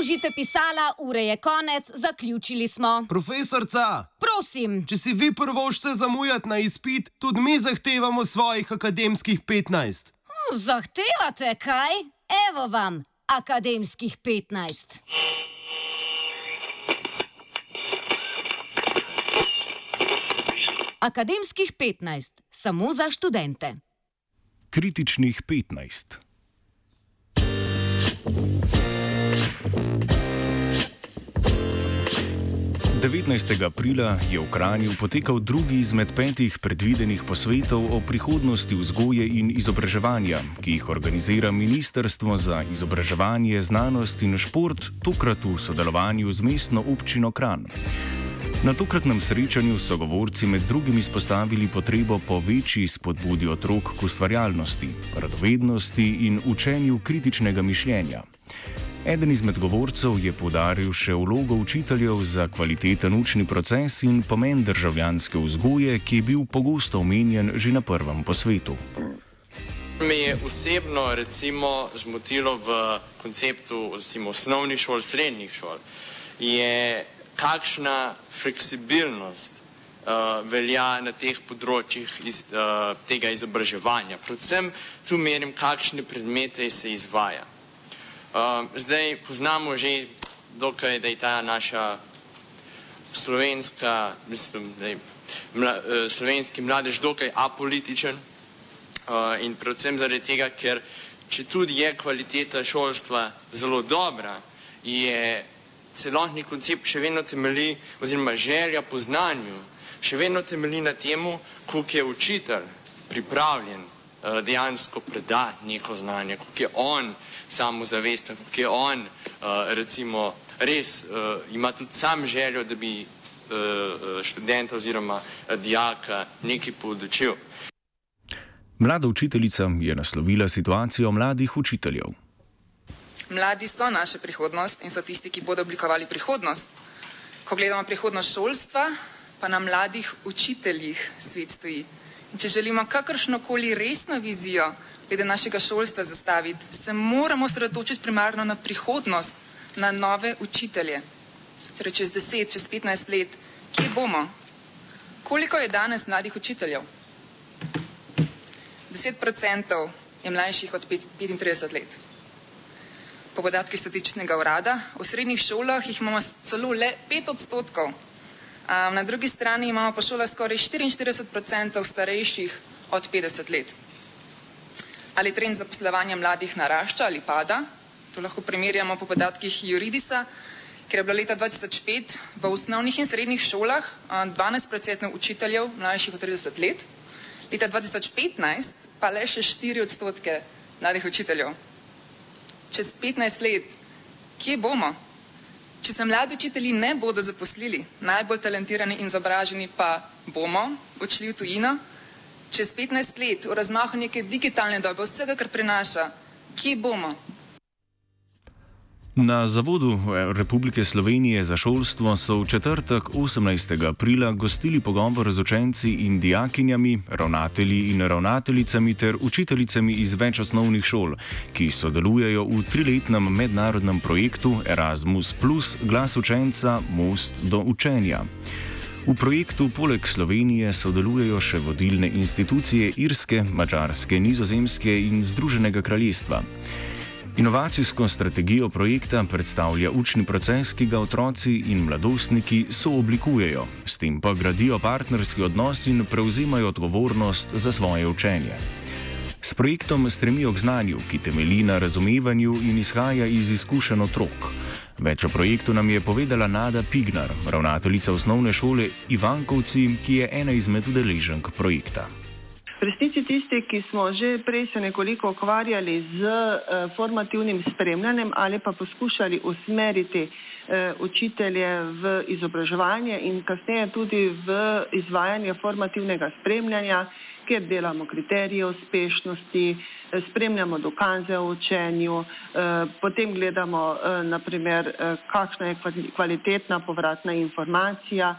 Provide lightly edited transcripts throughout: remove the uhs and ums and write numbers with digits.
Zložite pisala, ure je konec, zaključili smo. Profesorca! Prosim. Če si vi prvošče zamujati na izpit, tudi mi zahtevamo svojih akademskih 15. Zahtevate kaj? Evo vam, akademskih 15. Akademskih 15, samo za študente. Kritičnih 15. Aprila je v Kranju potekal drugi izmed 5 predvidenih posvetov o prihodnosti vzgoje in izobraževanja, ki jih organizira Ministrstvo za izobraževanje, znanost in šport, tokrat v sodelovanju z mestno občino Kranj. Na tokratnem srečanju so govorci med drugim izpostavili potrebo po večji spodbudi otrok k ustvarjalnosti, radovednosti in učenju kritičnega mišljenja. Eden izmed govorcev je poudaril še vlogo učiteljev za kvaliteten učni proces in pomen državljanske vzgoje, ki je bil pogosto omenjen že na prvem posvetu. Me je osebno zmotilo v konceptu osnovnih šol, srednjih šol, je kakšna fleksibilnost velja na teh področjih tega izobraževanja. Predvsem tu merim, kakšne predmete se izvaja. Zdaj poznamo že dokaj, da je ta naša slovenski mladež dokaj apolitičen in predvsem zaradi tega, ker če tudi je kvaliteta šolstva zelo dobra, je celotni koncept še vedno temelji, oziroma želja po znanju, še vedno temelji na temu, koliko je učitelj pripravljen dejansko predati neko znanje, koliko je on samozavesten, koliko je on res ima tudi sam željo, da bi študenta oziroma dijaka nekaj podučil. Mlada učiteljica je naslovila situacijo mladih učiteljev. Mladi so naša prihodnost in so tisti, ki bodo oblikovali prihodnost. Ko gledamo prihodnost šolstva, pa na mladih učiteljih svet stoji. In če želimo kakršnokoli resno vizijo glede našega šolstva zastaviti, se moramo sredotočiti primarno na prihodnost, na nove učitelje. Torej čez 10, čez 15 let, kje bomo? Koliko je danes mladih učiteljev? 10% je mlajših od 35 let. Po podatkih statističnega urada, v srednjih šolah jih imamo celo le 5%. Na drugi strani imamo po šolah skoraj 44% starejših od 50 let. Ali trend zaposlovanja mladih narašča ali pada? To lahko primerjamo po podatkih Juridisa, ker je bilo leta 2005 v osnovnih in srednjih šolah 12% učiteljev mlajših od 30 let, leta 2015 pa le še 4% mladih učiteljev. Čez 15 let, kje bomo? Če se mladi učitelji ne bodo zaposlili, najbolj talentirani in izobraženi pa bomo odšli v tujino, čez 15 let v razmahu neke digitalne dobe, vsega, kar prinaša, kje bomo? Na Zavodu Republike Slovenije za šolstvo so v četrtek 18. aprila gostili pogovor z učenci in dijakinjami, ravnatelji in ravnateljicami ter učiteljicami iz več osnovnih šol, ki sodelujejo v 3-letnem mednarodnem projektu Erasmus Plus Glas učenca Most do učenja. V projektu poleg Slovenije sodelujejo še vodilne institucije Irske, Madžarske, Nizozemske in Združenega kraljestva. Inovacijsko strategijo projekta predstavlja učni proces, ki ga otroci in mladostniki sooblikujejo, s tem pa gradijo partnerski odnos in prevzemajo odgovornost za svoje učenje. S projektom stremijo k znanju, ki temelji na razumevanju in izhaja iz izkušenj otrok. Več o projektu nam je povedala Nada Pignar, ravnateljica osnovne šole Ivankovci, ki je ena izmed udeleženk projekta. V resnici tisti, ki smo že prej se nekoliko ukvarjali z formativnim spremljanjem ali pa poskušali usmeriti učitelje v izobraževanje in kasneje tudi v izvajanje formativnega spremljanja, kjer delamo kriterije uspešnosti, spremljamo dokaze o učenju, potem gledamo naprimer, kakšna je kvalitetna povratna informacija,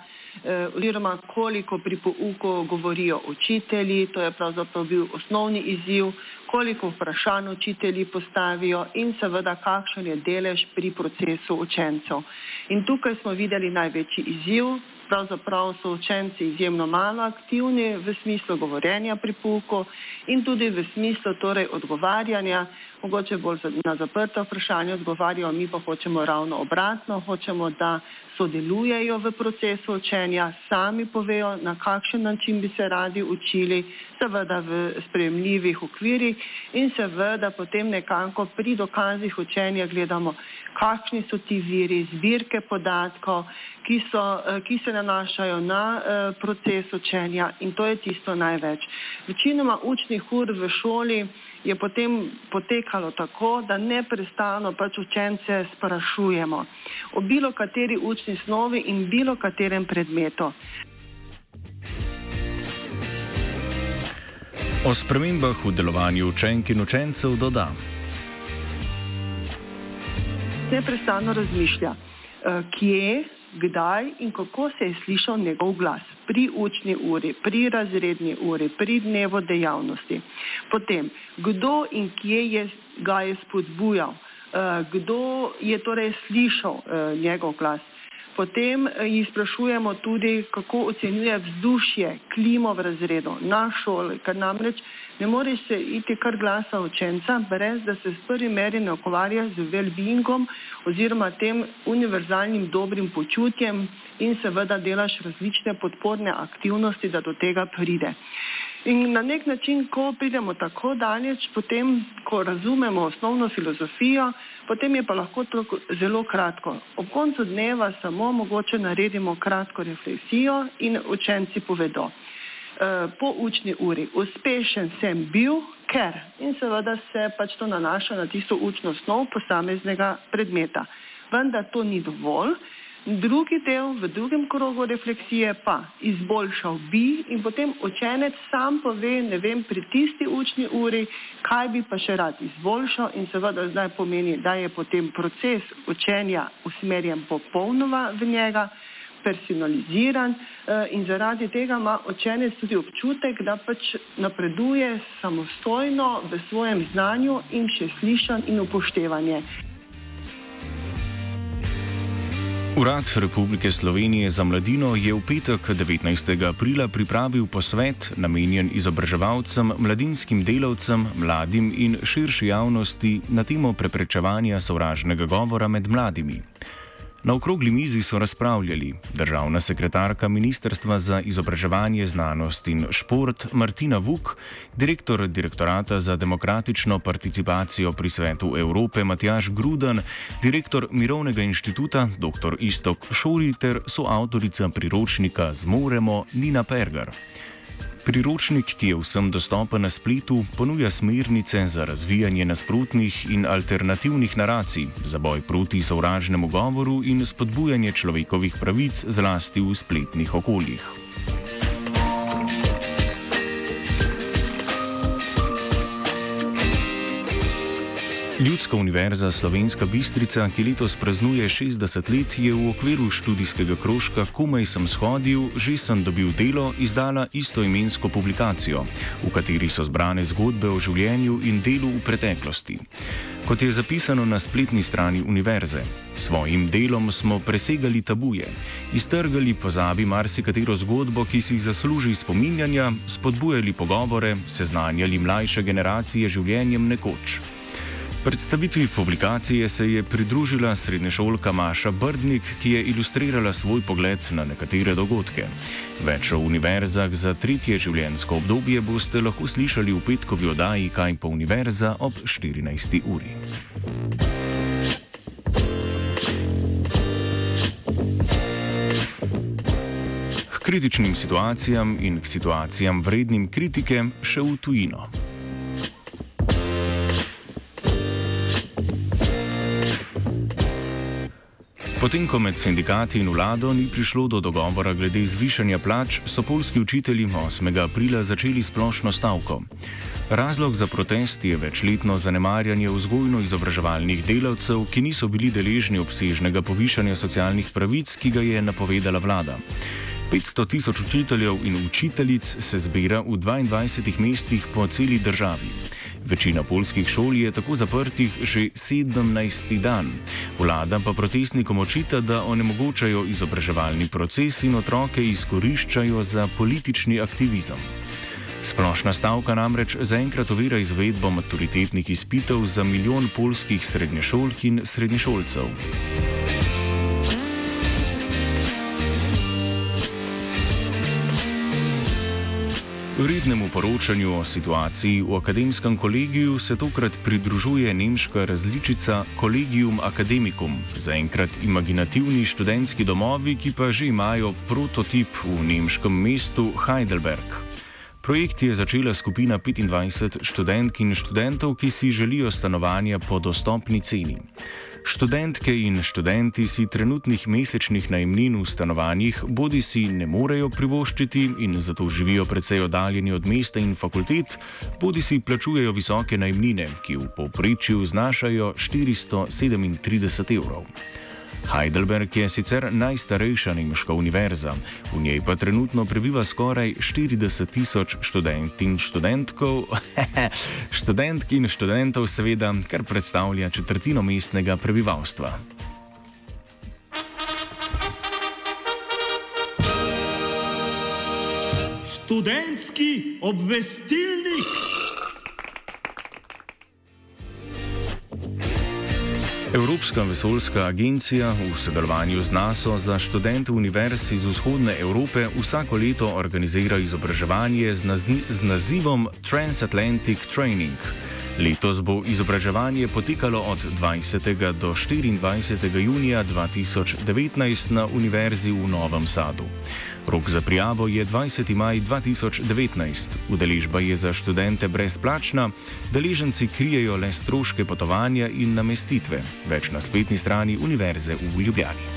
oziroma koliko pri pouku govorijo učitelji, to je pravzaprav bil osnovni izziv, koliko vprašanj učitelji postavijo in seveda kakšen je delež pri procesu učencev. In tukaj smo videli največji izziv. Pravzaprav so učenci izjemno malo aktivni v smislu govorjenja pri pouku in tudi v smislu torej odgovarjanja, mogoče bolj na zaprta vprašanja odgovarjajo, mi pa hočemo ravno obratno, hočemo, da sodelujejo v procesu učenja, sami povejo, na kakšen način bi se radi učili, seveda v sprejemljivih okvirih in seveda potem nekako pri dokazih učenja gledamo, kakšni so ti viri, zbirke podatkov, ki se nanašajo na proces učenja in to je tisto največ. Večinoma učnih ur v šoli je potem potekalo tako, da neprestano pač učence sprašujemo o bilo kateri učni snovi in bilo katerem predmetu. O spremembah v delovanju učenk in učencev doda. Neprestano razmišlja, kje, kdaj in kako se je slišal njegov glas pri učni uri, pri razredni uri, pri dnevu dejavnosti. Potem, kdo in kje ga je spodbujal, kdo je torej slišal njegov glas. Potem jih sprašujemo tudi, kako ocenjuje vzdušje, klimo v razredu, na šoli, ker namreč ne moreš se iti kar glasa učenca, brez da se s prvi meri ne ukvarja z well-beingom oziroma tem univerzalnim dobrim počutjem in seveda delaš različne podporne aktivnosti, da do tega pride. In na nek način, ko pridemo tako daleč, potem, ko razumemo osnovno filozofijo, potem je pa lahko to zelo kratko. Ob koncu dneva samo mogoče naredimo kratko refleksijo in učenci povedo. Po učni uri uspešen sem bil, ker in seveda se pač to nanaša na tisto učno snov posameznega predmeta. Vendar to ni dovolj. Drugi del v drugem krogu refleksije pa izboljšal bi in potem učenec sam pove, ne vem, pri tisti učni uri, kaj bi pa še rad izboljšal in seveda zdaj pomeni, da je potem proces učenja usmerjen popolnoma v njega, personaliziran in zaradi tega ima učenec tudi občutek, da pač napreduje samostojno v svojem znanju in še slišan in upoštevanje. Urad Republike Slovenije za mladino je v petek 19. aprila pripravil posvet namenjen izobraževalcem, mladinskim delavcem, mladim in širši javnosti na temo preprečevanja sovražnega govora med mladimi. Na okrogli mizi so razpravljali državna sekretarka Ministrstva za izobraževanje, znanost in šport Martina Vuk, direktor Direktorata za demokratično participacijo pri Svetu Evrope Matjaž Grudan, direktor Mirovnega inštituta dr. Iztok Šori ter soavtorica priročnika Zmoremo Nina Pergar. Priročnik, ki je vsem dostopen na spletu, ponuja smernice za razvijanje nasprotnih in alternativnih naracij, za boj proti sovražnemu govoru in spodbujanje človekovih pravic zlasti v spletnih okoljih. Ljudska univerza Slovenska Bistrica, ki letos praznuje 60 let, je v okviru študijskega krožka Komaj sem shodil, že sem dobil delo, izdala istoimensko publikacijo, v kateri so zbrane zgodbe o življenju in delu v preteklosti. Kot je zapisano na spletni strani univerze, svojim delom smo presegali tabuje, iztrgali pozabi marsikatero zgodbo, ki si zasluži spominjanja, spodbujali pogovore, seznanjali mlajše generacije življenjem nekoč. Predstavitvi publikacije se je pridružila srednješolka Maša Brdnik, ki je ilustrirala svoj pogled na nekatere dogodke. Več o univerzah za tretje življenjsko obdobje boste lahko slišali v petkovi oddaji Kaj pa univerza ob 14. uri. K kritičnim situacijam in k situacijam vrednim kritike še v tujino. Potem, ko med sindikati in vlado ni prišlo do dogovora glede zvišanja plač, so poljski učitelji 8. aprila začeli splošno stavko. Razlog za protest je večletno zanemarjanje vzgojno-izobraževalnih delavcev, ki niso bili deležni obsežnega povišanja socialnih pravic, ki ga je napovedala vlada. 500 tisoč učiteljev in učiteljic se zbira v 22 mestih po celi državi. Večina poljskih šol je tako zaprtih že 17. dan. Vlada pa protestnikom očita, da onemogočajo izobraževalni proces in otroke izkoriščajo za politični aktivizem. Splošna stavka namreč zaenkrat ovira izvedbo maturitetnih izpitov za milijon poljskih srednješolk in srednješolcev. Rednemu poročanju o situaciji v akademskem kolegiju se tokrat pridružuje nemška različica Collegium Academicum, zaenkrat imaginativni študentski domovi, ki pa že imajo prototip v nemškem mestu Heidelberg. Projekt je začela skupina 25 študentk in študentov, ki si želijo stanovanja po dostopni ceni. Študentke in študenti si trenutnih mesečnih najemnin v stanovanjih bodisi ne morejo privoščiti in zato živijo precej oddaljeni od mesta in fakultet, bodisi plačujejo visoke najemnine, ki v povprečju znašajo 437 evrov. Heidelberg je sicer najstarejša nemška univerza, v njej pa trenutno prebiva skoraj 40 tisoč študentk in študentov seveda, kar predstavlja četrtino mestnega prebivalstva. Študentski obvestilnik. Evropska vesoljska agencija v sodelovanju z NASO za študente univerz iz vzhodne Evrope vsako leto organizira izobraževanje z nazivom Transatlantic Training. Letos bo izobraževanje potekalo od 20. do 24. junija 2019 na Univerzi v Novem Sadu. Rok za prijavo je 20. maj 2019. Udeležba je za študente brezplačna, udeleženci krijejo le stroške potovanja in namestitve. Več na spletni strani Univerze v Ljubljani.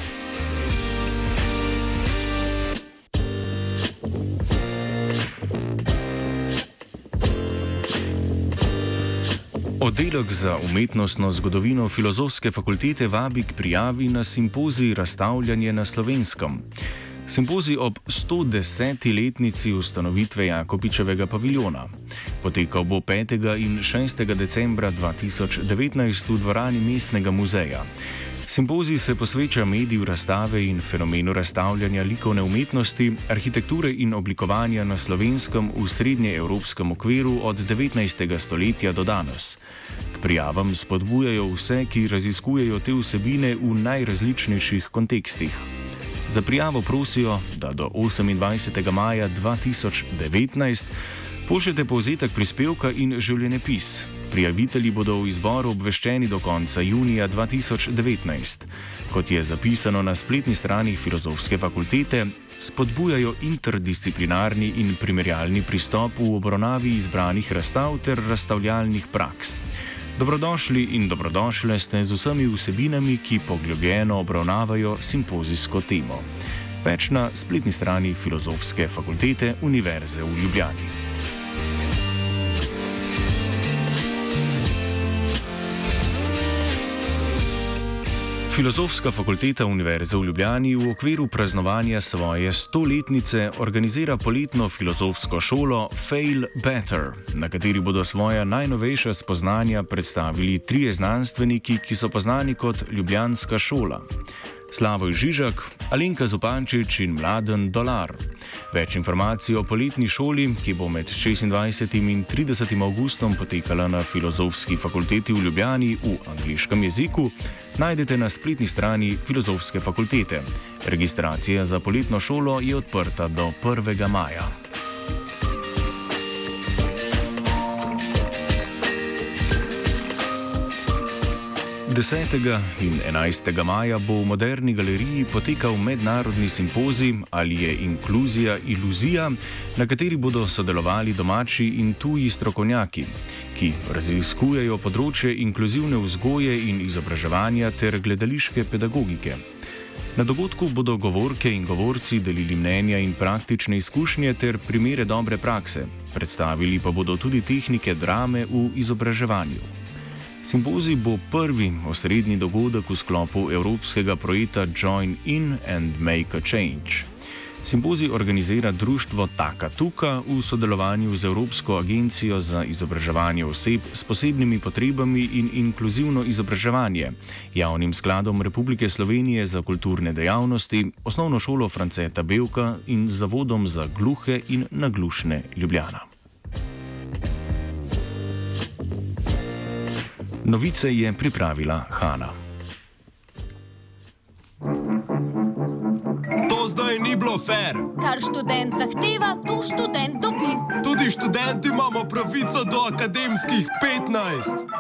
Oddelek za umetnostno zgodovino Filozofske fakultete vabi k prijavi na simpozij Razstavljanje na Slovenskem. Simpozij ob 110-letnici ustanovitve Jakopičevega paviljona. Potekal bo 5. in 6. decembra 2019 v dvorani Mestnega muzeja. Simpozij se posveča mediju razstave in fenomenu razstavljanja likovne umetnosti, arhitekture in oblikovanja na Slovenskem v srednjeevropskem okviru od 19. stoletja do danes. K prijavam spodbujajo vse, ki raziskujejo te vsebine v najrazličnejših kontekstih. Za prijavo prosijo, da do 28. maja 2019 pošljete povzetek prispevka in življenjepis. Prijavitelji bodo v izboru obveščeni do konca junija 2019. Kot je zapisano na spletni strani Filozofske fakultete, spodbujajo interdisciplinarni in primerjalni pristop v obravnavi izbranih razstav ter razstavljalnih praks. Dobrodošli in dobrodošle ste z vsemi vsebinami, ki poglobljeno obravnavajo simpozijsko temo. Več na spletni strani Filozofske fakultete Univerze v Ljubljani. Filozofska fakulteta Univerze v Ljubljani v okviru praznovanja svoje 100-letnice organizira poletno filozofsko šolo Fail Better, na kateri bodo svoja najnovejša spoznanja predstavili trije znanstveniki, ki so poznani kot Ljubljanska šola. Slavoj Žižek, Alenka Zupančič in Mladen Dolar. Več informacij o poletni šoli, ki bo med 26. in 30. avgustom potekala na Filozofski fakulteti v Ljubljani v angleškem jeziku, najdete na spletni strani Filozofske fakultete. Registracija za poletno šolo je odprta do 1. maja. 10. in 11. maja bo v Moderni galeriji potekal mednarodni simpozij Ali je inkluzija iluzija, na kateri bodo sodelovali domači in tuji strokovnjaki, ki raziskujejo področje inkluzivne vzgoje in izobraževanja ter gledališke pedagogike. Na dogodku bodo govorke in govorci delili mnenja in praktične izkušnje ter primere dobre prakse, predstavili pa bodo tudi tehnike drame v izobraževanju. Simpozij bo prvi osrednji dogodek v sklopu evropskega projekta Join in and Make a Change. Simpozij organizira društvo Taka Tuka v sodelovanju z Evropsko agencijo za izobraževanje oseb s posebnimi potrebami in inkluzivno izobraževanje, Javnim skladom Republike Slovenije za kulturne dejavnosti, Osnovno šolo Franceta Bevka in Zavodom za gluhe in naglušne Ljubljana. Novice je pripravila Hana. To zdaj ni bilo fair. Kar študent zahteva, to študent dobi. Tudi študenti imamo pravico do akademskih 15.